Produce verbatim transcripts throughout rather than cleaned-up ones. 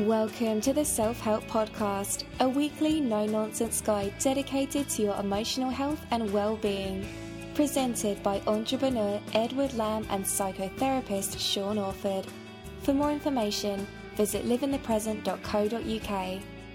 Welcome to the Self-Help Podcast, a weekly no-nonsense guide dedicated to your emotional health and well-being. Presented by entrepreneur Edward Lamb and psychotherapist Sean Orford. For more information, visit live in the present dot co dot uk.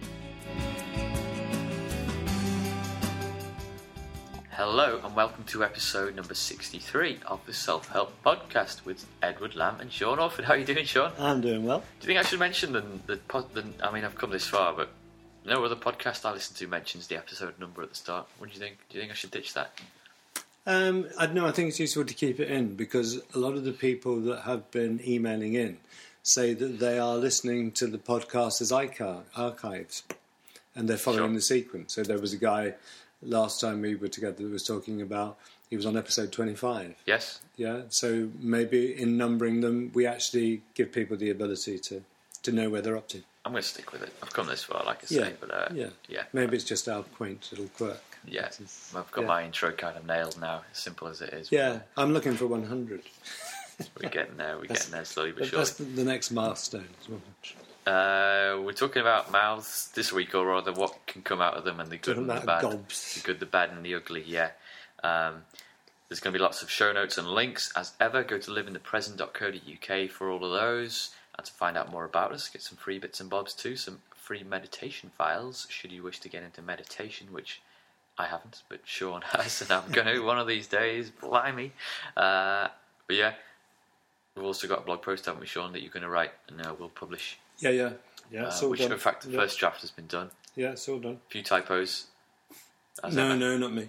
Hello and welcome to episode number sixty-three of the Self-Help Podcast with Edward Lamb and Sean Orford. How are you doing, Sean? I'm doing well. Do you think I should mention the, the, pod, the I mean, I've come this far, but no other podcast I listen to mentions the episode number at the start. What do you think? Do you think I should ditch that? Um, I know. I think it's useful to keep it in because a lot of the people that have been emailing in say that they are listening to the podcast as archives and they're following Sure. the sequence. So there was a guy last time we were together that was talking about, he was on episode twenty-five. Yes. Yeah, so maybe in numbering them, we actually give people the ability to, to know where they're up to. I'm going to stick with it. I've come this far, like I Yeah, say, but uh, yeah. yeah. Maybe it's just our quaint little quirk. Yeah, I've got yeah. my intro kind of nailed now, as simple as it is. Yeah, I'm looking for one hundred. We're getting there, we're That's- getting there slowly but That's surely. the, the next milestone. Uh, we're talking about mouths this week, or rather what can come out of them and the good Talking and the about bad. gobs. The good, the bad and the ugly, yeah. Um, there's going to be lots of show notes and links as ever. Go to live in the present dot co dot uk for all of those and to find out more about us. Get some free bits and bobs too, some free meditation files should you wish to get into meditation, which I haven't, but Sean has, and I'm going to one of these days. Blimey. Uh, but yeah, we've also got a blog post, haven't we, Sean, that you're going to write and uh, we'll publish. Yeah, yeah, yeah. Uh, It's all which, done. in fact, the yeah. first draft has been done. Yeah, it's all done. A few typos. as No, ever. no, not me.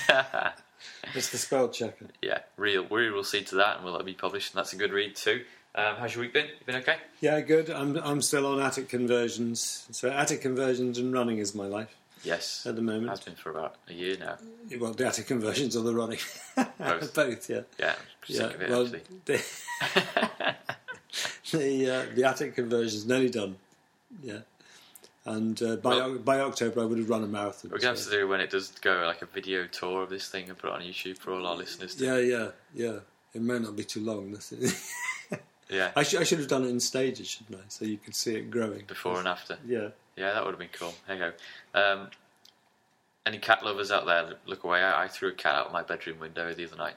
It's the spell checker. Yeah, real. We will see to that, and will it be published? And that's a good read too. Um, how's your week been? You been okay? Yeah, good. I'm I'm still on attic conversions. So attic conversions and running is my life Yes. at the moment. Has been for about a year now. Well, the attic conversions or the running. Both. Both, yeah. Yeah, I'm sick Yeah. of it Well, actually. the the, uh, the attic conversion's nearly done. Yeah. And uh, by Well- by October, I would have run a marathon. We're going to so- have to do when it does go like a video tour of this thing and put it on YouTube for all our listeners. To, Yeah, yeah, yeah. It may not be too long. That's it. yeah. I, sh- I should have done it in stages, shouldn't I? So you could see it growing. Before and after. Yeah. Yeah, that would have been cool. There you go. Um, any cat lovers out there, look away. I, I threw a cat out my bedroom window the other night.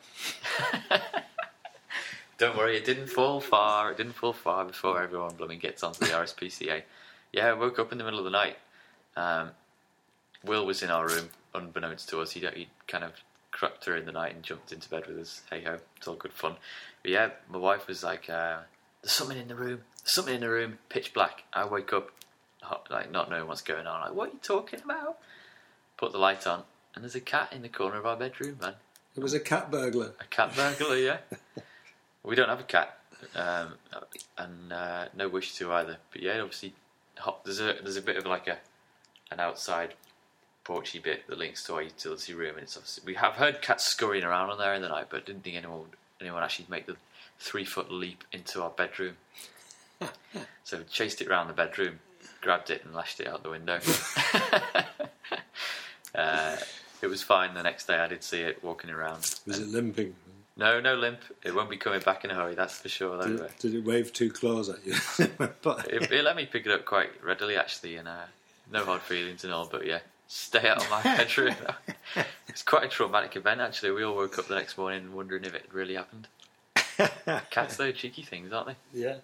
Don't worry, it didn't fall far. It didn't fall far before everyone blooming gets onto the R S P C A. Yeah, I woke up in the middle of the night. Um, Will was in our room, unbeknownst to us. He he kind of crept through in the night and jumped into bed with us. Hey ho, it's all good fun. But yeah, my wife was like, uh, "There's something in the room. There's something in the room. Pitch black." I wake up, hot- like not knowing what's going on. Like, what are you talking about? Put the light on, and there's a cat in the corner of our bedroom, man. It was a cat burglar. A cat burglar, yeah. We don't have a cat, um, and uh, no wish to either. But yeah, obviously, hot, there's a there's a bit of like a an outside porchy bit that links to our utility room, and it's obviously, we have heard cats scurrying around on there in the night, but didn't think anyone would, anyone actually make the three foot leap into our bedroom. So we chased it around the bedroom, grabbed it, and lashed it out the window. uh, it was fine. The next day, I did see it walking around. Was it limping? No, no limp. It won't be coming back in a hurry, that's for sure. Did Though. it, did it wave two claws at you? But- It, it let me pick it up quite readily, actually, and uh, no hard feelings and all, but yeah, stay out of my bedroom. It's quite a traumatic event, actually. We all woke up the next morning wondering if it had really happened. Cats, though, cheeky things, aren't they? yeah.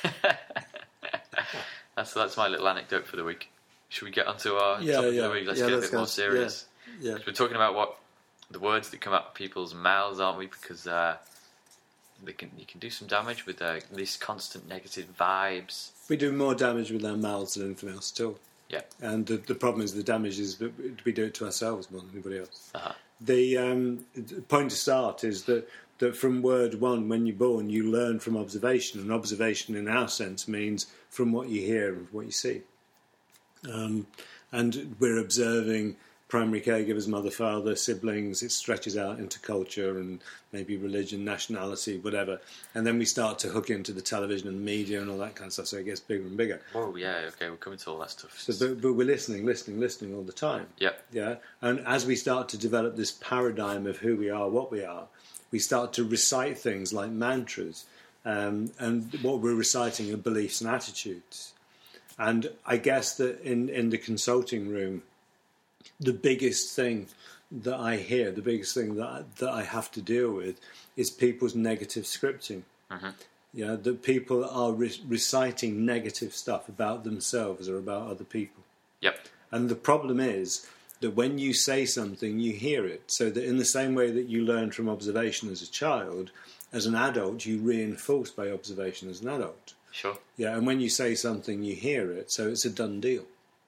That's that's my little anecdote for the week. Should we get onto our Yeah, topic yeah. of the week? Let's Yeah, get a let's bit more go. serious. Yeah. 'Cause we're talking about what the words that come out of people's mouths, aren't we? Because uh, they can you can do some damage with uh, these constant negative vibes. We do more damage with our mouths than anything else still. Yeah. And the, the problem is the damage is that we do it to ourselves more than anybody else. Uh-huh. The, um, the point to start is that, that from word one, when you're born, you learn from observation. And observation in our sense means from what you hear and what you see. Um, and we're observing primary caregivers, mother, father, siblings. It stretches out into culture and maybe religion, nationality, whatever. And then we start to hook into the television and media and all that kind of stuff, so it gets bigger and bigger. Oh, yeah, okay, we're coming to all that stuff. So, but, but we're listening, listening, listening all the time. Yep. Yeah. And as we start to develop this paradigm of who we are, what we are, we start to recite things like mantras. Um, and what we're reciting are beliefs and attitudes. And I guess that in, in the consulting room, the biggest thing that I hear, the biggest thing that I, that I have to deal with is people's negative scripting. Mm-hmm. Yeah, that people are re- reciting negative stuff about themselves or about other people. Yep. And the problem is that when you say something, you hear it. So that in the same way that you learn from observation as a child, as an adult, you reinforce by observation as an adult. Sure. Yeah, and when you say something, you hear it, so it's a done deal.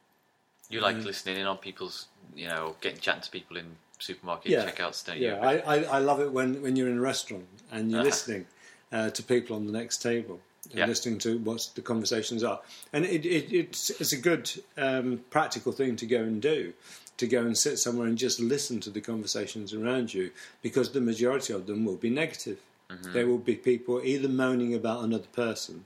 You like uh, listening in on people's, you know, getting chatting to people in supermarket yeah, checkouts, don't yeah. you? Yeah, I, I, I love it when, when you're in a restaurant and you're uh-huh. listening uh, to people on the next table and yeah. listening to what the conversations are. And it, it, it's, it's a good um, practical thing to go and do, to go and sit somewhere and just listen to the conversations around you, because the majority of them will be negative. Mm-hmm. There will be people either moaning about another person,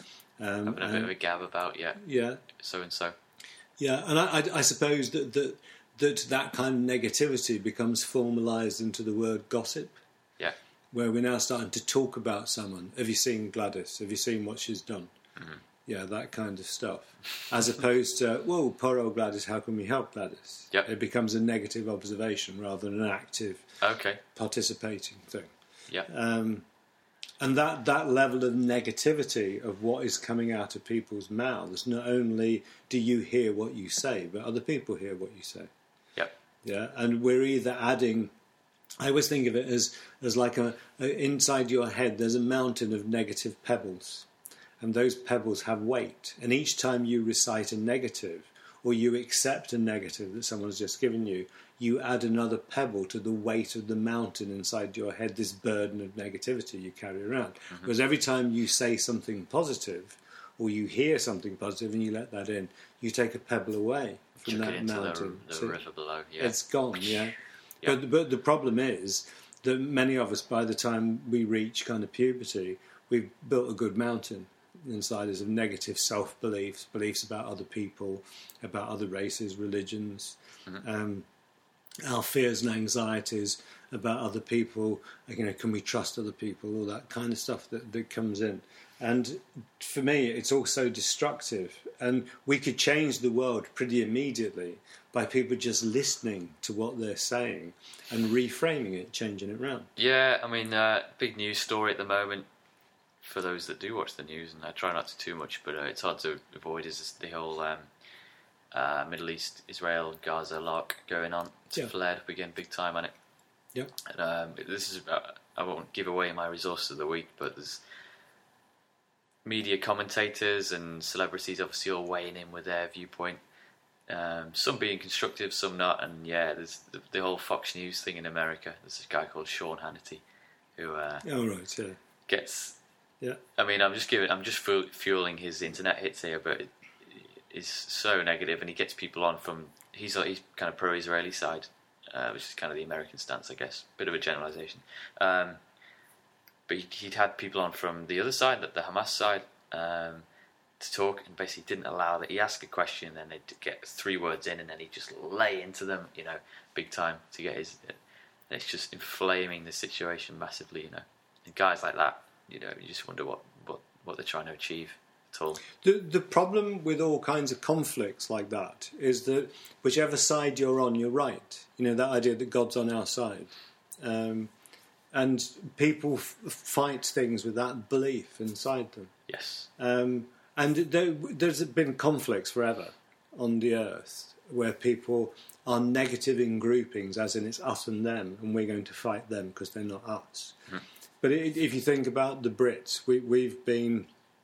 Um, having a and, bit of a gab about, yeah, yeah, so and so, yeah, and I, I, I suppose that, that that that kind of negativity becomes formalised into the word gossip. Yeah, where we're now starting to talk about someone. Have you seen Gladys? Have you seen what she's done? Mm-hmm. Yeah, that kind of stuff, as opposed to, whoa, poor old Gladys, how can we help Gladys? Yep. It becomes a negative observation rather than an active, okay, participating thing. Yeah. Um, And that, that level of negativity of what is coming out of people's mouths, not only do you hear what you say, but other people hear what you say. Yep. Yeah. And we're either adding, I always think of it as, as like a, a inside your head, there's a mountain of negative pebbles. And those pebbles have weight. And each time you recite a negative, or you accept a negative that someone's just given you, you add another pebble to the weight of the mountain inside your head, this burden of negativity you carry around. Mm-hmm. Because every time you say something positive, or you hear something positive and you let that in, you take a pebble away from Chuck that it into mountain. The, the so river below, yeah. It's gone, yeah. yeah. But, but the problem is that many of us, by the time we reach kind of puberty, we've built a good mountain inside us of negative self-beliefs, beliefs about other people, about other races, religions, mm-hmm. um, our fears and anxieties about other people, you know, can we trust other people, all that kind of stuff that, that comes in. And for me, it's also destructive. And we could change the world pretty immediately by people just listening to what they're saying and reframing it, changing it around. Yeah, I mean, uh, big news story at the moment, for those that do watch the news, and I try not to too much, but uh, it's hard to avoid, is the whole um, uh, Middle East, Israel, Gaza lark going on. It's yeah. flared up again big time on it. Yeah. And, um, this is, uh, I won't give away my resource of the week, but there's media commentators and celebrities obviously all weighing in with their viewpoint. Um, some being constructive, some not, and yeah, there's the, the whole Fox News thing in America. There's this guy called Sean Hannity who uh, oh, right, yeah. gets. Yeah. I mean, I'm just giving, I'm just fueling his internet hits here, but it is so negative, and he gets people on from. He's he's kind of pro-Israeli side, uh, which is kind of the American stance, I guess. Bit of a generalization, um, but he, he'd had people on from the other side, the Hamas side, um, to talk, and basically didn't allow that. He asked a question, and then they'd get three words in, and then he'd just lay into them, you know, big time to get his. And it's just inflaming the situation massively, you know. And guys like that, you know, you just wonder what, what, what they're trying to achieve at all. The the problem with all kinds of conflicts like that is that whichever side you're on, you're right. You know, that idea that God's on our side. Um, and people f- fight things with that belief inside them. Yes. Um, and there, there's been conflicts forever on the earth where people are negative in groupings, as in it's us and them, and we're going to fight them because they're not us. Mm. But it, if you think about the Brits, we, we've been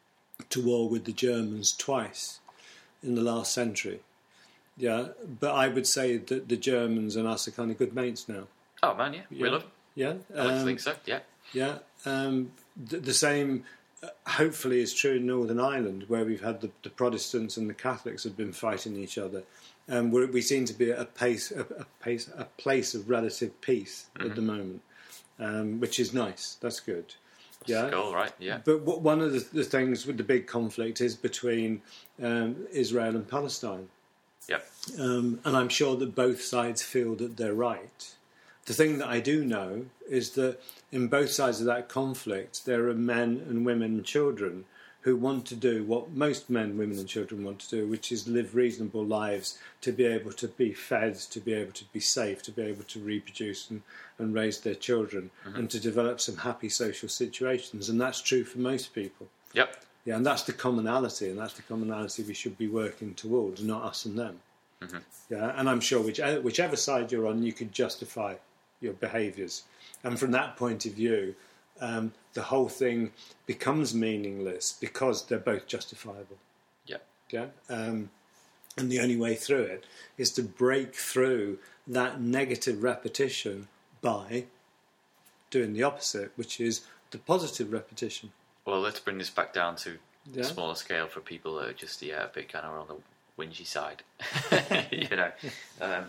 to war with the Germans twice in the last century. Yeah, but I would say that the Germans and us are kind of good mates now. Oh man, yeah, yeah. we love them. Yeah, I like um, to think so. Yeah, yeah. Um, the, the same, uh, hopefully, is true in Northern Ireland, where we've had the, the Protestants and the Catholics have been fighting each other. Um, we we seem to be at a pace, a, a pace, a place of relative peace mm-hmm. at the moment. Um, which is nice. That's good. That's yeah, cool, right? Yeah. But what, one of the, the things with the big conflict is between um, Israel and Palestine. Yep. Um, and I'm sure that both sides feel that they're right. The thing that I do know is that in both sides of that conflict, there are men and women and children who want to do what most men, women and children want to do, which is live reasonable lives, to be able to be fed, to be able to be safe, to be able to reproduce and, and raise their children, mm-hmm. and to develop some happy social situations. And that's true for most people. Yep. Yeah, and that's the commonality, and that's the commonality we should be working towards, not us and them. Mm-hmm. Yeah, and I'm sure whichever, whichever side you're on, you could justify your behaviours. And from that point of view, um, the whole thing becomes meaningless because they're both justifiable. Yeah. Yeah. Um, and the only way through it is to break through that negative repetition by doing the opposite, which is the positive repetition. Well, let's bring this back down to Yeah. a smaller scale for people that are just yeah, a bit kind of on the whingy side. you know, um,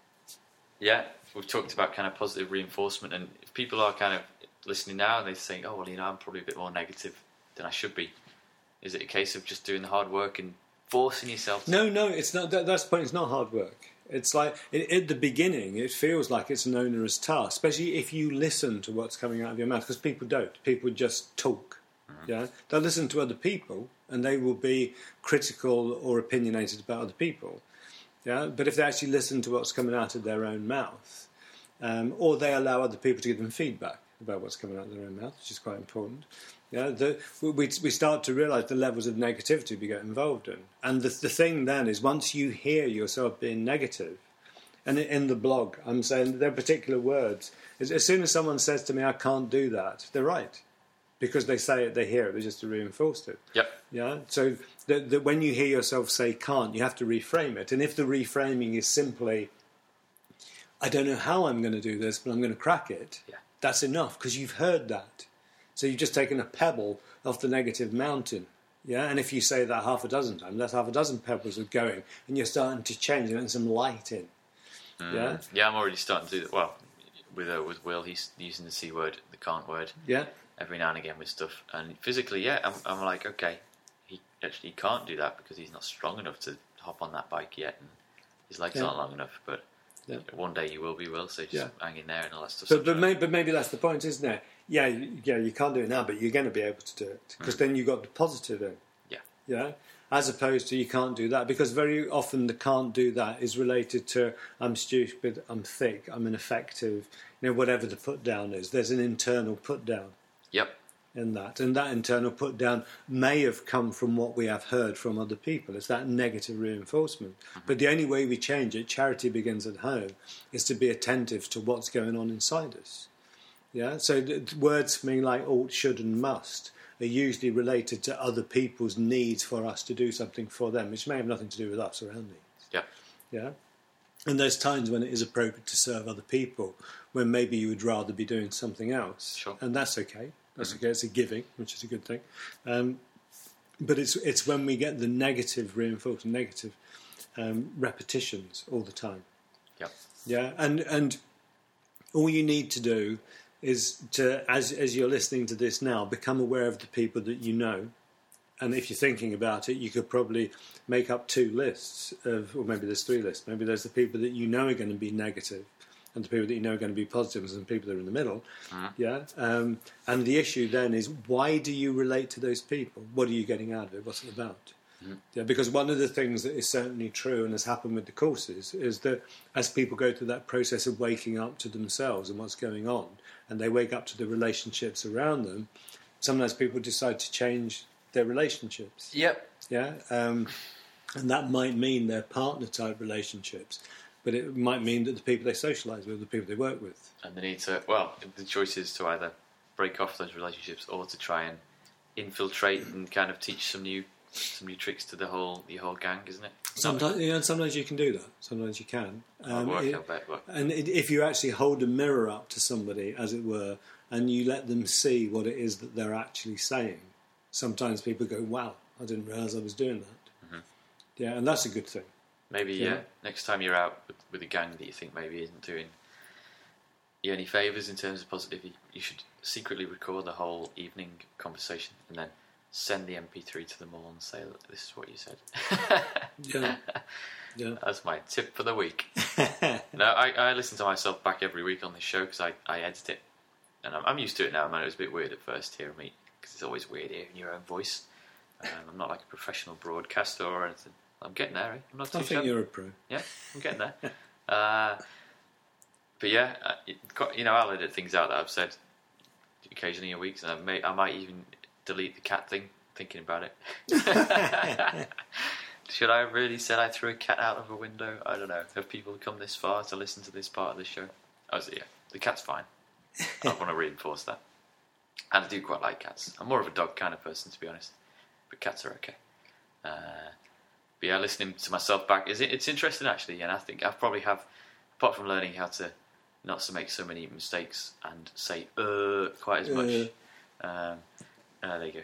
yeah, we've talked about kind of positive reinforcement, and if people are kind of listening now and they're saying, oh, well, you know, I'm probably a bit more negative than I should be, is it a case of just doing the hard work and forcing yourself to... No, no, it's not. That, that's the point. It's not hard work. It's like, it, at the beginning, it feels like it's an onerous task, especially if you listen to what's coming out of your mouth, because people don't. People just talk. Mm-hmm. Yeah, they'll listen to other people, and they will be critical or opinionated about other people. Yeah, but if they actually listen to what's coming out of their own mouth, um, or they allow other people to give them feedback about what's coming out of their own mouth, which is quite important. Yeah, the, we we start to realise the levels of negativity we get involved in, and the the thing then is once you hear yourself being negative, and in the blog I'm saying there are particular words. As, as soon as someone says to me, "I can't do that," they're right. Because they say it, they hear it, they just reinforced it. Yep. Yeah. So that that when you hear yourself say "can't," you have to reframe it. And if the reframing is simply, "I don't know how I'm going to do this, but I'm going to crack it," yeah. that's enough because you've heard that. So you've just taken a pebble off the negative mountain. Yeah. And if you say that half a dozen times, that's half a dozen pebbles are going, and you're starting to change and letting some light in. Mm. Yeah. Yeah. I'm already starting to do that. Well, with uh, with Will, he's using the C word, the can't word. Yeah. Every now and again with stuff, and physically, yeah, I'm, I'm like, okay, he actually can't do that because he's not strong enough to hop on that bike yet, and his legs Yeah. aren't long enough. But Yeah. one day you will be, Will. So just Yeah. hang in there and all that stuff. But but maybe, but maybe that's the point, isn't it? Yeah, you- yeah, you can't do it now, but you're going to be able to do it because mm. then you've got the positive in. Yeah. Yeah. As opposed to you can't do that, because very often the can't do that is related to I'm stupid, I'm thick, I'm ineffective, you know, whatever the put down is. There's an internal put down. Yep. In that, and that internal put down may have come from what we have heard from other people. It's that negative reinforcement. Mm-hmm. But the only way we change it, charity begins at home, is to be attentive to what's going on inside us. Yeah. So the words mean like ought, should, and must are usually related to other people's needs for us to do something for them, which may have nothing to do with us or our needs. Yeah. Yeah. And there's times when it is appropriate to serve other people, when maybe you would rather be doing something else. Sure. And that's okay. That's okay. It's a giving, which is a good thing. Um, but it's it's when we get the negative reinforcement, negative um, repetitions all the time. Yeah. Yeah. And and all you need to do is to, as as you're listening to this now, become aware of the people that you know. And if you're thinking about it, you could probably make up two lists of, or maybe there's three lists. Maybe there's the people that you know are going to be negative, and the people that you know are going to be positive, and some people that are in the middle. Mm. Yeah. Um, and the issue then is, why do you relate to those people? What are you getting out of it? What's it about? Mm. Yeah. Because one of the things that is certainly true and has happened with the courses is that as people go through that process of waking up to themselves and what's going on, and they wake up to the relationships around them, sometimes people decide to change their relationships. Yep. Yeah. Um, and that might mean their partner type relationships. But it might mean that the people they socialise with, the people they work with. And they need to, well, the choice is to either break off those relationships or to try and infiltrate and kind of teach some new some new tricks to the whole the whole gang, isn't it? Sometimes, you know, sometimes you can do that. Sometimes you can. Um, work, it, I bet, but... And it, if you actually hold a mirror up to somebody, as it were, and you let them see what it is that they're actually saying, sometimes people go, wow, I didn't realise I was doing that. Mm-hmm. Yeah, and that's a good thing. Maybe, yeah. yeah, next time you're out with, with a gang that you think maybe isn't doing you any favours in terms of positivity, you should secretly record the whole evening conversation and then send the M P three to them all and say, look, this is what you said. yeah. yeah. That's my tip for the week. No, I, I listen to myself back every week on this show because I, I edit it. And I'm, I'm used to it now, man. It was a bit weird at first hearing me, because it's always weird hearing your own voice. Um, I'm not like a professional broadcaster or anything. I'm getting there. Eh? I'm not too I think shabby. you're a pro. Yeah, I'm getting there. uh, but yeah, uh, it, you know, I'll edit things out that I've said occasionally in weeks, and I may, I might even delete the cat thing, thinking about it. Should I have really said I threw a cat out of a window? I don't know. Have people come this far to listen to this part of the show? Oh, so yeah, the cat's fine. I don't want to reinforce that. And I do quite like cats. I'm more of a dog kind of person, to be honest. But cats are okay. Uh, but yeah, listening to myself back, is it, it's interesting actually, and I think I probably have, apart from learning how to not to make so many mistakes and say uh quite as much. Uh. Um, uh, there you go.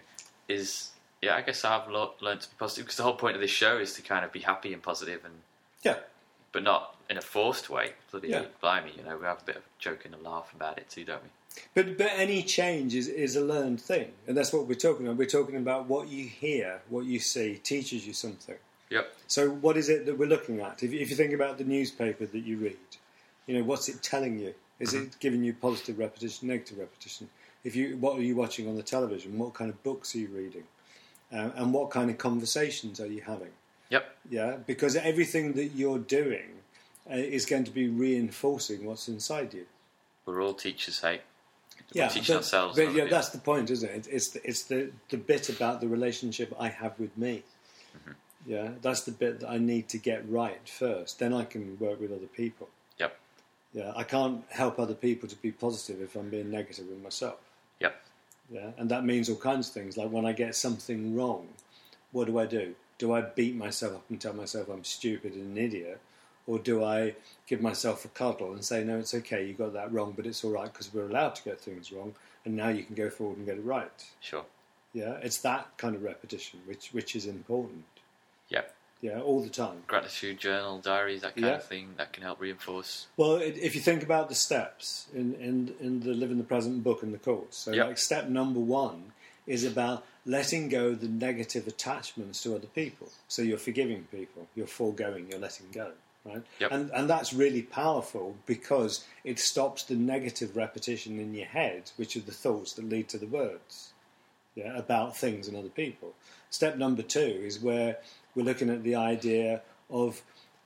Is yeah, I guess I've lo- learned to be positive, because the whole point of this show is to kind of be happy and positive, and yeah, but not in a forced way. Bloody yeah. blimey, you know, we have a bit of a joke and a laugh about it too, don't we? But but any change is, is a learned thing, and that's what we're talking about. We're talking about what you hear, what you see, teaches you something. Yep. So what is it that we're looking at? If, if you think about the newspaper that you read, you know, what's it telling you? Is mm-hmm. it giving you positive repetition, negative repetition? If you, what are you watching on the television? What kind of books are you reading? Uh, and what kind of conversations are you having? Yep. Yeah, because everything that you're doing uh, is going to be reinforcing what's inside you. We're all teachers, hey? We're Yeah, teaching but, ourselves. But yeah, that's the point, isn't it? It's the, it's the, the bit about the relationship I have with me. Mm-hmm. Yeah, that's the bit that I need to get right first. Then I can work with other people. Yep. Yeah, I can't help other people to be positive if I'm being negative with myself. Yep. Yeah, and that means all kinds of things. Like when I get something wrong, what do I do? Do I beat myself up and tell myself I'm stupid and an idiot? Or do I give myself a cuddle and say, no, it's okay, you got that wrong, but it's all right because we're allowed to get things wrong, and now you can go forward and get it right? Sure. Yeah, it's that kind of repetition which which is important. Yep. Yeah, all the time. Gratitude journal, diaries, that kind yeah. of thing, that can help reinforce. Well, it, if you think about the steps in, in, in the Live in the Present book and the course, so yep. like step number one is about letting go of the negative attachments to other people. So you're forgiving people, you're foregoing, you're letting go. Right? Yep. And and that's really powerful because it stops the negative repetition in your head, which are the thoughts that lead to the words, yeah, about things and other people. Step number two is where we're looking at the idea of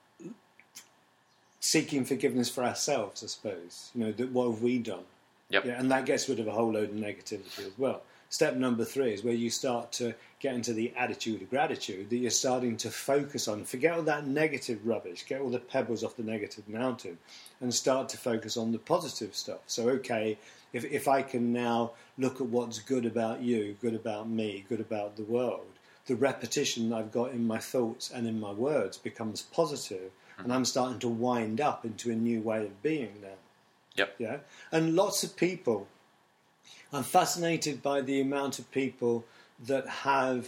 seeking forgiveness for ourselves, I suppose. You know, that what have we done? Yep. Yeah, and that gets rid of a whole load of negativity as well. Step number three is where you start to get into the attitude of gratitude, that you're starting to focus on. Forget all that negative rubbish, get all the pebbles off the negative mountain, and start to focus on the positive stuff. So, okay, if, if I can now look at what's good about you, good about me, good about the world, the repetition I've got in my thoughts and in my words becomes positive, mm-hmm. and I'm starting to wind up into a new way of being now. Yep. Yeah, and lots of people. I'm fascinated by the amount of people that have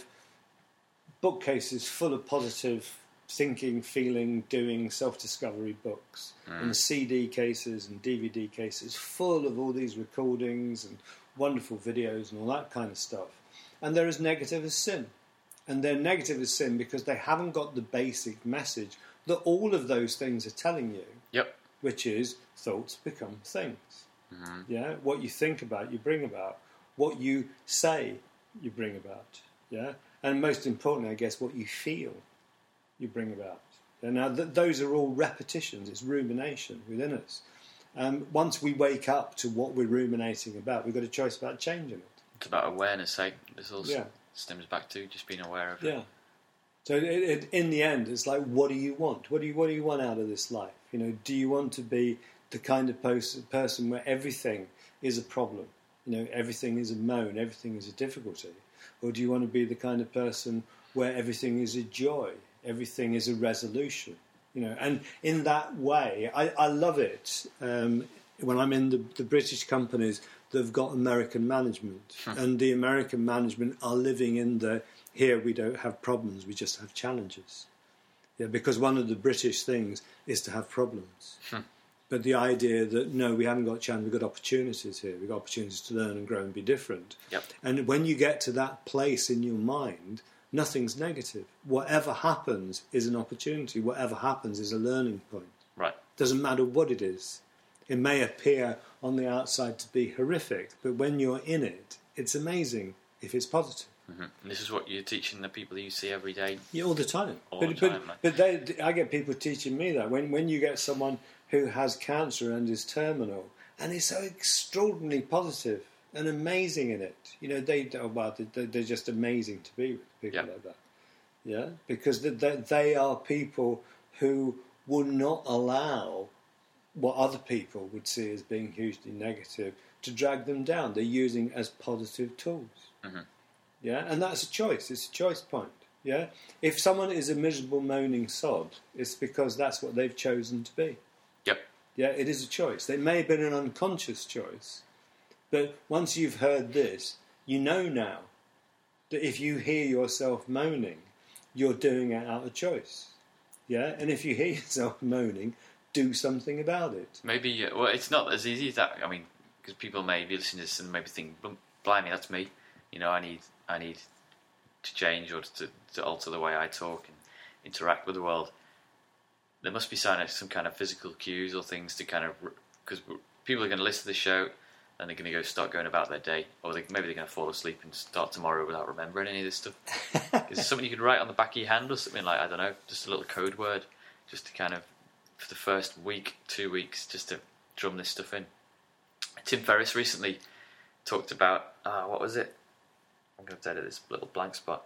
bookcases full of positive thinking, feeling, doing, self-discovery books, mm. and C D cases and D V D cases full of all these recordings and wonderful videos and all that kind of stuff. And they're as negative as sin. And they're negative as sin because they haven't got the basic message that all of those things are telling you, yep. which is thoughts become things. Mm-hmm. Yeah, what you think about, you bring about. What you say, you bring about. Yeah, and most importantly, I guess, what you feel, you bring about. And now, th- those are all repetitions. It's rumination within us. Um, once we wake up to what we're ruminating about, we've got a choice about changing it. It's about awareness, eh? This all yeah. stems back to just being aware of yeah. it. Yeah. So, it, it, in the end, it's like, what do you want? What do you What do you want out of this life? You know, do you want to be the kind of pos- person where everything is a problem, you know, everything is a moan, everything is a difficulty? Or do you want to be the kind of person where everything is a joy, everything is a resolution, you know? And in that way, I, I love it um, when I'm in the, the British companies that have got American management, huh. and the American management are living in the, here we don't have problems, we just have challenges. Yeah, because one of the British things is to have problems. Huh. But the idea that, no, we haven't got chance, we've got opportunities here. We've got opportunities to learn and grow and be different. Yep. And when you get to that place in your mind, nothing's negative. Whatever happens is an opportunity. Whatever happens is a learning point. Right. Doesn't matter what it is. It may appear on the outside to be horrific, but when you're in it, it's amazing if it's positive. Mm-hmm. And this is what you're teaching the people you see every day? Yeah, all the time. All but, the but, time, man. but they, I get people teaching me that. When, when you get someone who has cancer and is terminal, and is so extraordinarily positive and amazing in it, you know, they, oh, well, they, they're just amazing to be with people Yep. like that. Yeah, because they, they, they are people who will not allow what other people would see as being hugely negative to drag them down. They're using as positive tools. Mm-hmm. Yeah, and that's a choice. It's a choice point. Yeah, if someone is a miserable, moaning sod, it's because that's what they've chosen to be. Yep. Yeah, it is a choice. It may have been an unconscious choice, but once you've heard this, you know now that if you hear yourself moaning, you're doing it out of choice. Yeah, and if you hear yourself moaning, do something about it. Maybe, uh, well, it's not as easy as that. I mean, because people may be listening to this and maybe think, blimey, that's me. You know, I need I need to change or to, to alter the way I talk and interact with the world. There must be some, some kind of physical cues or things to kind of... Because people are going to listen to the show and they're going to go start going about their day. Or they, maybe they're going to fall asleep and start tomorrow without remembering any of this stuff. Is there something you could write on the back of your hand or something like, I don't know, just a little code word, just to kind of, for the first week, two weeks, just to drum this stuff in? Tim Ferriss recently talked about, uh, what was it? I'm going to edit this little blank spot.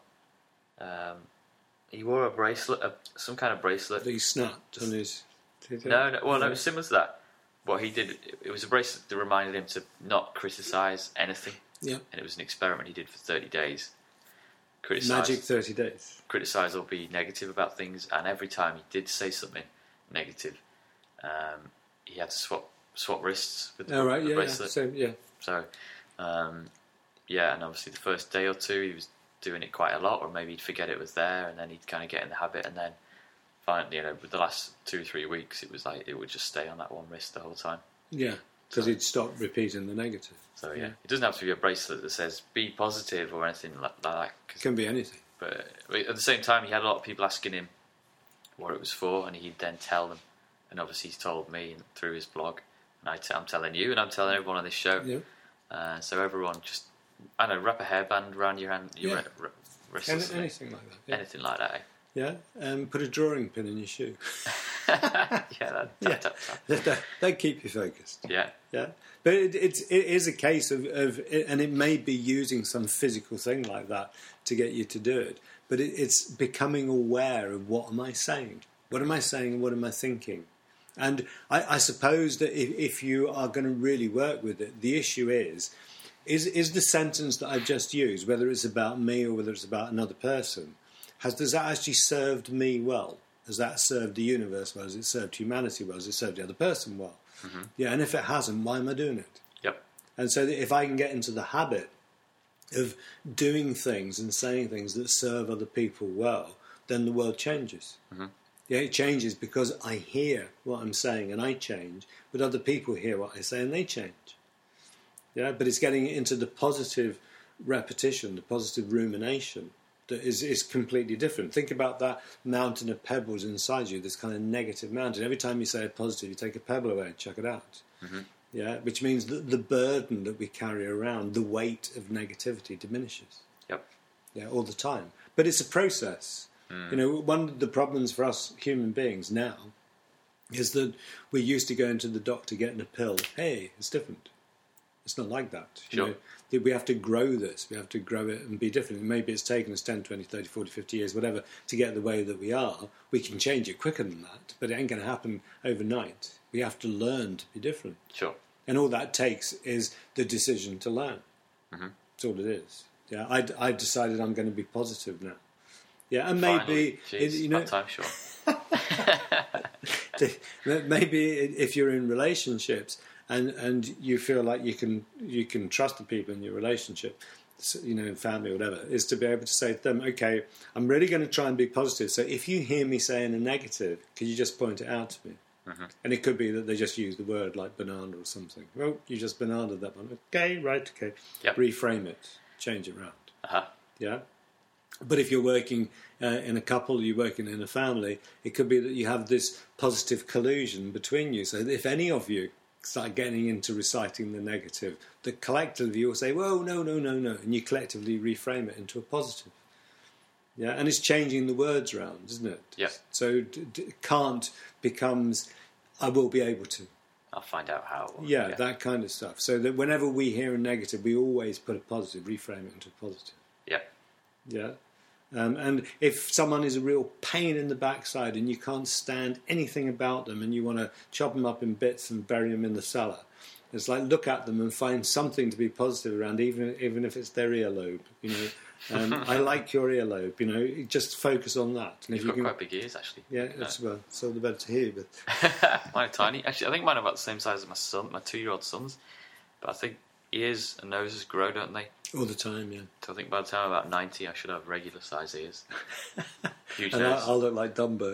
Um, he wore a bracelet, a, some kind of bracelet. That he snapped on his... No, no, well, no, it was similar to that. What he did, it was a bracelet that reminded him to not criticise anything. Yeah. And it was an experiment he did for thirty days. Criticise, Magic thirty days. Criticise or be negative about things, and every time he did say something negative, um, he had to swap swap wrists with the, Oh, right, the yeah, bracelet. yeah. So, yeah. So, um, yeah, and obviously the first day or two he was doing it quite a lot, or maybe he'd forget it was there, and then he'd kind of get in the habit, and then finally, you know, with the last two or three weeks, it was like it would just stay on that one wrist the whole time. Yeah, because So- he'd stop repeating the negative. So yeah, Yeah. it doesn't have to be a bracelet that says "be positive" or anything like that. It can be anything. But at the same time, he had a lot of people asking him what it was for, and he'd then tell them. And obviously, he's told me through his blog, and I t- I'm telling you, and I'm telling everyone on this show. Yeah. Uh, so everyone, just I don't know, wrap a hairband around your hand, your Yeah. ri- ri- wrist, or Any, something. anything like that. Yeah. anything like that. Eh? Yeah, um, put a drawing pin in your shoe. yeah, that, Yeah. tap, tap, tap. They they keep you focused. yeah, Yeah, but it, it's it is a case of, of and it may be using some physical thing like that to get you to do it. But it, it's becoming aware of what am I saying, what am I saying, what am I thinking, and I, I suppose that if, if you are going to really work with it, the issue is, is is the sentence that I've just used, whether it's about me or whether it's about another person, has does that actually served me well? Has that served the universe well? Has it served humanity well? Has it served the other person well? Mm-hmm. Yeah, and if it hasn't, why am I doing it? yep, And so that if I can get into the habit of doing things and saying things that serve other people well, then the world changes. Mm-hmm. Yeah, it changes because I hear what I'm saying and I change, but other people hear what I say and they change. Yeah, but it's getting into the positive repetition, the positive rumination that is, is completely different. Think about that mountain of pebbles inside you, this kind of negative mountain. Every time you say a positive, you take a pebble away and chuck it out. Mm-hmm. Yeah, which means that the burden that we carry around, the weight of negativity diminishes. yep, Yeah, all the time. But it's a process. Mm. You know, one of the problems for us human beings now is that we're used to going to the doctor getting a pill. Hey, it's different. It's not like that. You Sure. know, that we have to grow this. We have to grow it and be different. Maybe it's taken us ten, twenty, thirty, forty, fifty years, whatever, to get the way that we are. We can change it quicker than that, but it ain't going to happen overnight. We have to learn to be different. sure, And all that takes is the decision to learn. mm-hmm. That's all it is. Yeah, I, I decided I'm going to be positive now. Yeah, and Finally. maybe Jeez, you know, about time, sure. maybe if you're in relationships and, and you feel like you can you can trust the people in your relationship, you know, in family or whatever, is to be able to say to them, okay, I'm really going to try and be positive. So if you hear me saying a negative, could you just point it out to me? Mm-hmm. And it could be that they just use the word like banana or something. Well, you just bananaed that one. Okay, right, okay. Yep. Reframe it, change it round. Uh-huh. Yeah. But if you're working uh, in a couple, you're working in a family, it could be that you have this positive collusion between you. So if any of you start getting into reciting the negative, that collectively you'll say, "Whoa, no, no, no, no," and you collectively reframe it into a positive. Yeah, and it's changing the words around, isn't it? Yeah. So d- d- can't becomes "I will be able to." I'll find out how. Yeah, yeah, that kind of stuff. So that whenever we hear a negative, we always put a positive, reframe it into a positive. Yeah. Yeah. Um, and if someone is a real pain in the backside and you can't stand anything about them and you want to chop them up in bits and bury them in the cellar, it's like look at them and find something to be positive around, even even if it's their earlobe. You know, um, I like your earlobe. You know, just focus on that. And You've if got you can, quite big ears, actually. yeah, it's, well, it's all the better to hear. But Mine are tiny. Actually, I think mine are about the same size as my son, my two-year-old son's. But I think ears and noses grow, don't they? all the time, yeah. So I think by the time I'm about ninety, I should have regular size ears. Huge And nose. I'll, I'll look like Dumbo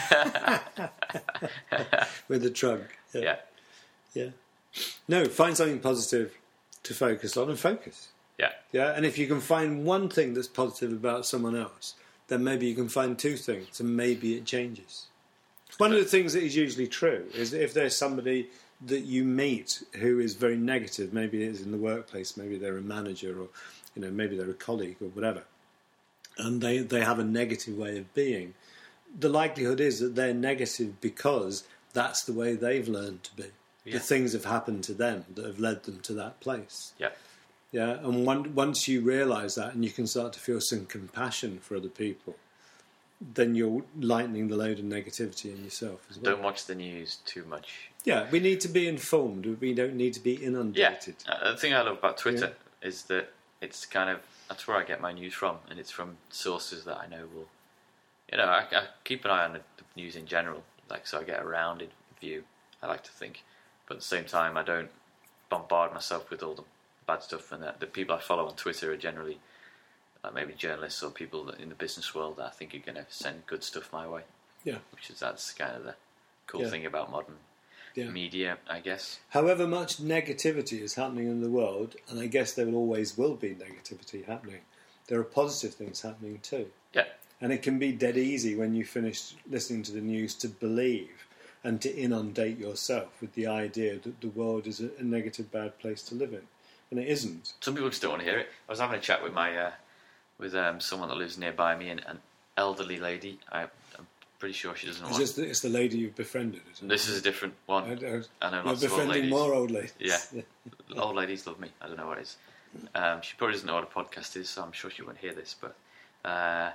with a trunk. Yeah. Yeah. Yeah. No, find something positive to focus on and focus. Yeah. Yeah, and if you can find one thing that's positive about someone else, then maybe you can find two things, and maybe it changes. One of the things that is usually true is that if there's somebody that you meet who is very negative, maybe it's in the workplace, maybe they're a manager, or you know, maybe they're a colleague or whatever, and they, they have a negative way of being, the likelihood is that they're negative because that's the way they've learned to be. Yeah. The things have happened to them that have led them to that place. Yeah. Yeah, and one, once you realise that and you can start to feel some compassion for other people, then you're lightening the load of negativity in yourself as well. Don't watch the news too much. Yeah, we need to be informed. We don't need to be inundated. Yeah. Uh, the thing I love about Twitter yeah. is that it's kind of, that's where I get my news from, and it's from sources that I know will, you know, I, I keep an eye on the, the news in general, like, so I get a rounded view, I like to think. But at the same time, I don't bombard myself with all the bad stuff, and that the people I follow on Twitter are generally like maybe journalists or people that in the business world that I think are going to send good stuff my way. Yeah. Which is, that's kind of the cool yeah. thing about modern yeah. media, I guess. However much negativity is happening in the world, and I guess there always will be negativity happening, there are positive things happening too. Yeah. And it can be dead easy when you finish listening to the news to believe and to inundate yourself with the idea that the world is a, a negative, bad place to live in. And it isn't. Some people just don't want to hear it. I was having a chat with my uh, with um, someone that lives nearby me, and an elderly lady. I, I'm pretty sure she doesn't is want... This the, it's the lady you've befriended, isn't This it? is a different one. I, I, I know you're lots of old befriending ladies. more old ladies. Yeah. Old ladies love me. I don't know what it is. Um, she probably doesn't know what a podcast is, so I'm sure she won't hear this. But uh,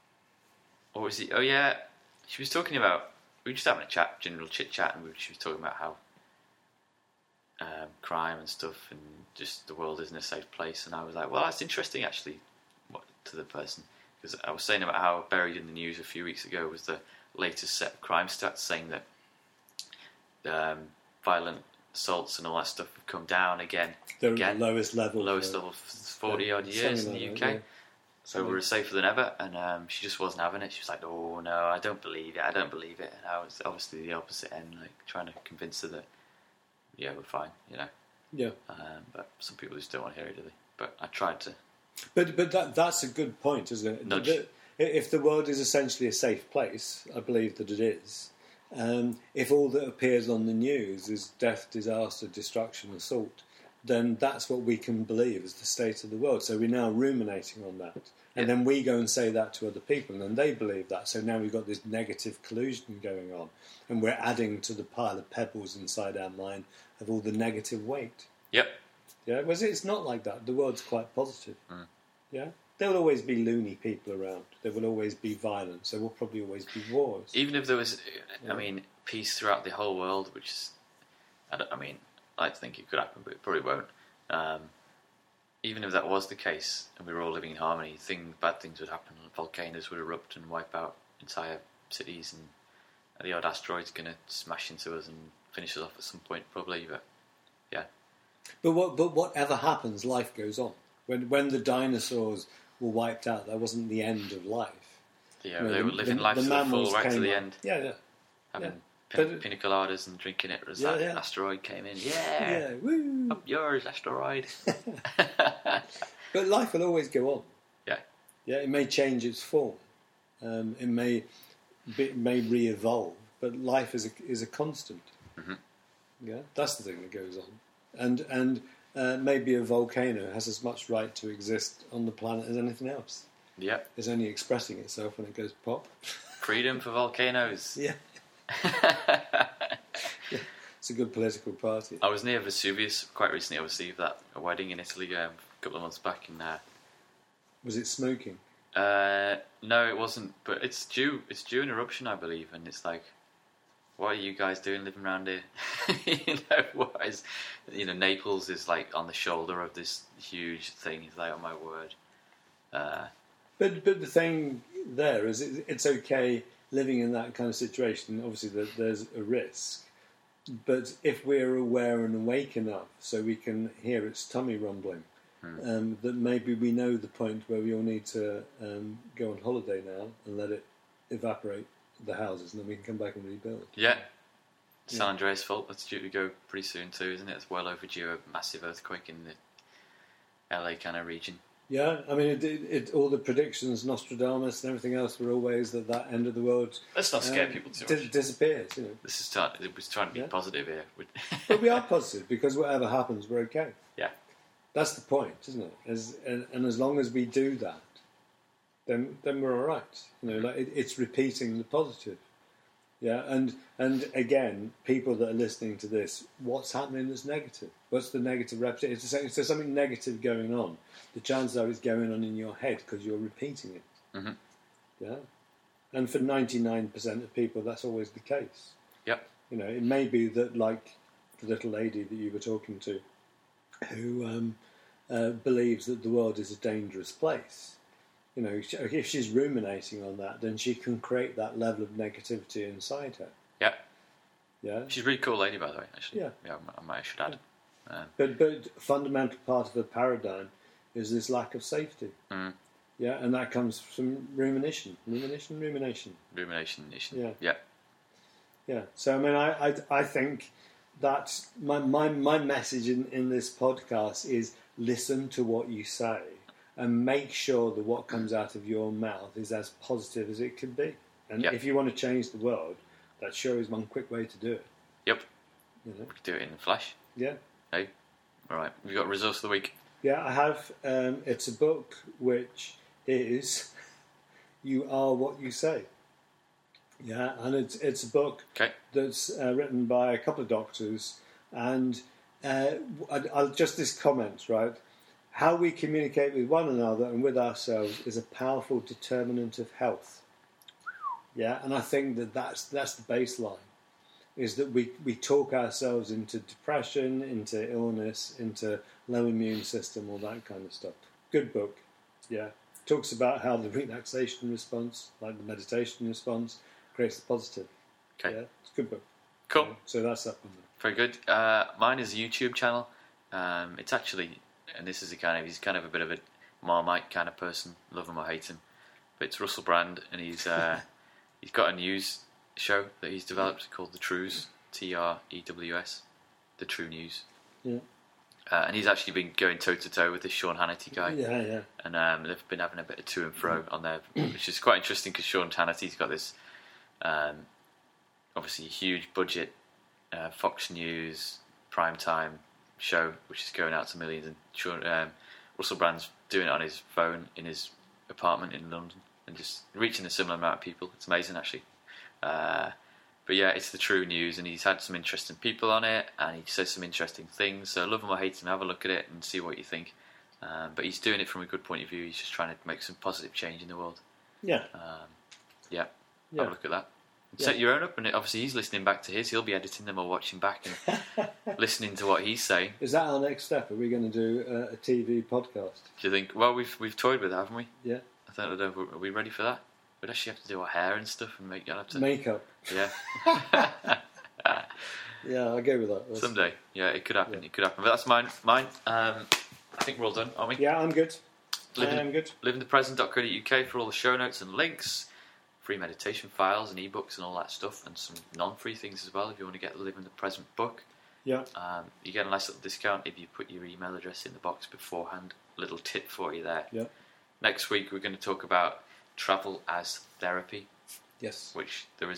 what was it? Oh yeah, she was talking about... We were just having a chat, general chit-chat, and we, she was talking about how um, crime and stuff, and just the world isn't a safe place. And I was like, well, that's interesting, actually, what, to the person. Because I was saying about how buried in the news a few weeks ago was the latest set of crime stats saying that um, violent assaults and all that stuff have come down again. They're again, at the lowest level. Lowest for, level for forty-odd yeah, years in the U K. Like that, yeah. So we're safer than ever, and um, she just wasn't having it. She was like, "Oh no, I don't believe it. I don't believe it." And I was obviously the opposite end, like trying to convince her that, yeah, we're fine, you know. Yeah. Um, but some people just don't want to hear it, do they? But I tried to. But but that that's a good point, isn't it? Nudge. The, if the world is essentially a safe place, I believe that it is. Um, if all that appears on the news is death, disaster, destruction, assault, then that's what we can believe is the state of the world. So we're now ruminating on that. And yeah. then we go and say that to other people, and then they believe that. So now we've got this negative collusion going on, and we're adding to the pile of pebbles inside our mind of all the negative weight. Yep. Yeah, whereas it's not like that. The world's quite positive. Mm. Yeah? There will always be loony people around. There will always be violence. There will probably always be wars. Even if there was, I mean, peace throughout the whole world, which is, I, don't, I mean, I think it could happen, but it probably won't. Um, even if that was the case, and we were all living in harmony, thing, bad things would happen. Volcanoes would erupt and wipe out entire cities, and the odd asteroid's going to smash into us and finish us off at some point, probably. But yeah. But what? But whatever happens, life goes on. When when the dinosaurs were wiped out, that wasn't the end of life. Yeah, you know, they the, were living the, life the to the full, right to the up. end. Yeah, yeah. Having yeah. pin, But, pina coladas and drinking it as yeah, that yeah. asteroid came in. Yeah, yeah, woo. Up yours, asteroid. But life will always go on. Yeah. Yeah, it may change its form. Um, it may be, may re-evolve, but life is a, is a constant. Mm-hmm. Yeah, that's the thing that goes on. And and uh, maybe a volcano has as much right to exist on the planet as anything else. Yep. It's only expressing itself when it goes pop. Freedom for volcanoes. Yeah. Yeah. It's a good political party. I was near Vesuvius quite recently. I received that a wedding in Italy um, a couple of months back. In uh, Was it smoking? uh, no, it wasn't. But it's due. It's due an eruption, I believe. And it's like, what are you guys doing living around here? you know, what is, you know, Naples is like on the shoulder of this huge thing. It's like, oh my word. Uh, But but the thing there is, it, it's okay living in that kind of situation. Obviously, there, there's a risk. But if we're aware and awake enough, so we can hear its tummy rumbling, hmm. um, that maybe we know the point where we all need to um, go on holiday now and let it evaporate the houses, and then we can come back and rebuild. Yeah. San yeah. Andreas fault. That's due to go pretty soon too, isn't it? It's well overdue. A massive earthquake in the L A kind of region. Yeah, I mean, it, it, it, all the predictions, Nostradamus and everything else, were always that that end of the world. Let's not scare um, people too much. D- disappears, you know. This is trying. It was trying to be yeah. positive here. But we are positive because whatever happens, we're okay. Yeah, that's the point, isn't it? As and, and as long as we do that, then then we're all right. You know, like it, it's repeating the positive. Yeah, and and again, people that are listening to this, what's happening that's negative? What's the negative repetition? If there's, if there's something negative going on, the chances are it's going on in your head because you're repeating it. Mm-hmm. Yeah, and for ninety-nine percent of people, that's always the case. Yep. You know, it may be that, like the little lady that you were talking to, who um, uh, believes that the world is a dangerous place. You know, if she's ruminating on that, then she can create that level of negativity inside her. Yeah. Yeah. She's a really cool lady, by the way, actually. Yeah. Yeah, I might I should add. Yeah. Um, but but a fundamental part of the paradigm is this lack of safety. Mm. Yeah, and that comes from rumination. Rumination, rumination. Rumination, rumination. Yeah. Yeah. Yeah. So, I mean, I, I, I think that my, my, my message in, in this podcast is listen to what you say. And make sure that what comes out of your mouth is as positive as it can be. And yep. if you want to change the world, that sure is one quick way to do it. Yep. You know? We could do it in the flash. Yeah. Hey. All right. We've got resource of the week. Yeah, I have. Um, it's a book which is You Are What You Say. Yeah, and it's it's a book okay. that's uh, written by a couple of doctors. And uh, I'll just this comment, right? How we communicate with one another and with ourselves is a powerful determinant of health. Yeah, and I think that that's, that's the baseline, is that we, we talk ourselves into depression, into illness, into low immune system, all that kind of stuff. Good book, yeah. Talks about how the relaxation response, like the meditation response, creates the positive. Okay. Yeah, it's a good book. Cool. Yeah, so that's that one. Very good. Uh, mine is a YouTube channel. Um, it's actually... And this is a kind of, he's kind of a bit of a Marmite kind of person, love him or hate him. But it's Russell Brand, and he's uh, he's got a news show that he's developed called The Trues, T R E W S, The True News. Yeah. Uh, and he's actually been going toe to toe with this Sean Hannity guy. Yeah, yeah. And um, they've been having a bit of to and fro on there, which is quite interesting because Sean Hannity's got this, um, obviously huge budget, uh, Fox News, primetime show which is going out to millions, and Sean, um, Russell Brand's doing it on his phone in his apartment in London and just reaching a similar amount of people. It's amazing actually. Uh, but yeah, it's The True News, and he's had some interesting people on it, and he says some interesting things. So love him or hate him, have a look at it and see what you think. Um, but he's doing it from a good point of view. He's just trying to make some positive change in the world. Yeah. Um, yeah. yeah. Have a look at that. Yeah. Set your own up, and obviously he's listening back to his. He'll be editing them or watching back and listening to what he's saying. Is that our next step? Are we going to do a, a T V podcast? Do you think? Well, we've we've toyed with it, haven't we? Yeah. I don't know. Are we ready for that? We'd actually have to do our hair and stuff and make. Have to, Makeup. Yeah. Yeah, I'll go with that. That's Someday, yeah, it could happen. Yeah. It could happen. But that's mine. Mine. Um, I think we're all done, aren't we? Yeah, I'm good. Living, I am good. living the present dot co dot U K for all the show notes and links. Free meditation files and ebooks and all that stuff, and some non-free things as well if you want to get the Live in the Present book. Yeah. Um, you get a nice little discount if you put your email address in the box beforehand. Little tip for you there. Yeah. Next week we're going to talk about travel as therapy. Yes. Which there is a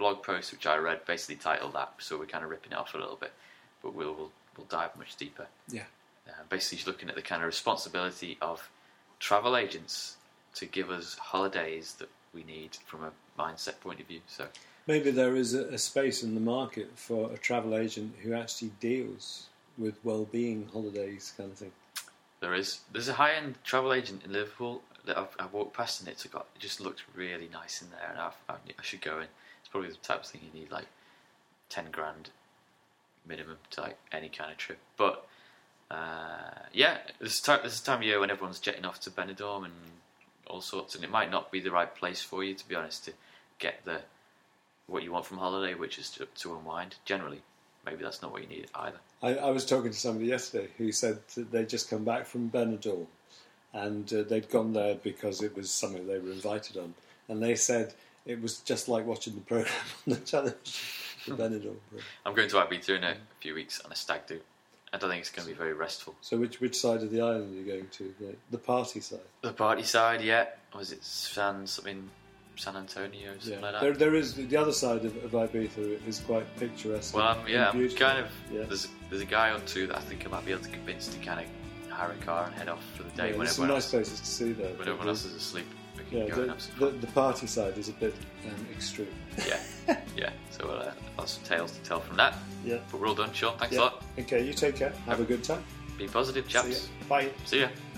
blog post which I read basically titled that, so we're kind of ripping it off a little bit, but we'll we'll, we'll dive much deeper. Yeah. Uh, basically, she's looking at the kind of responsibility of travel agents to give us holidays that we need from a mindset point of view. So maybe there is a, a space in the market for a travel agent who actually deals with well-being holidays, kind of thing. There is. There's a high-end travel agent in Liverpool that I've, I've walked past, and it's got, it just looks really nice in there, and I've, I, I should go in. It's probably the type of thing you need like ten grand minimum to like any kind of trip. But uh, yeah, this time this is the time of year when everyone's jetting off to Benidorm and all sorts, and it might not be the right place for you, to be honest, to get the what you want from holiday, which is to, to unwind. Generally, maybe that's not what you need either. I, I was talking to somebody yesterday who said that they'd just come back from Benidorm, and uh, they'd gone there because it was something they were invited on, and they said it was just like watching the programme on the television. The Benidorm. I'm going to Ibiza in a few weeks on a stag do. I don't think it's going to be very restful. So which which side of the island are you going to? The, the party side? The party side, yeah. Or was it San, something, San Antonio or something yeah. like that? There, there is, the other side of, of Ibiza is quite picturesque. Well, I'm, yeah, I'm kind of, yeah. there's, there's a guy or two that I think I might be able to convince to kind of hire a car and head off for the day yeah, when there's everyone some else, nice places to see there. when everyone else is asleep. We can Yeah, go the, and have some the, fun. the party side is a bit um, extreme. Yeah, yeah. So uh, lots of tales to tell from that. Yeah. But we're all done, Sean. Thanks yeah. a lot. Okay, you take care. Have a good time. Be positive, chaps. See ya. Bye. See ya.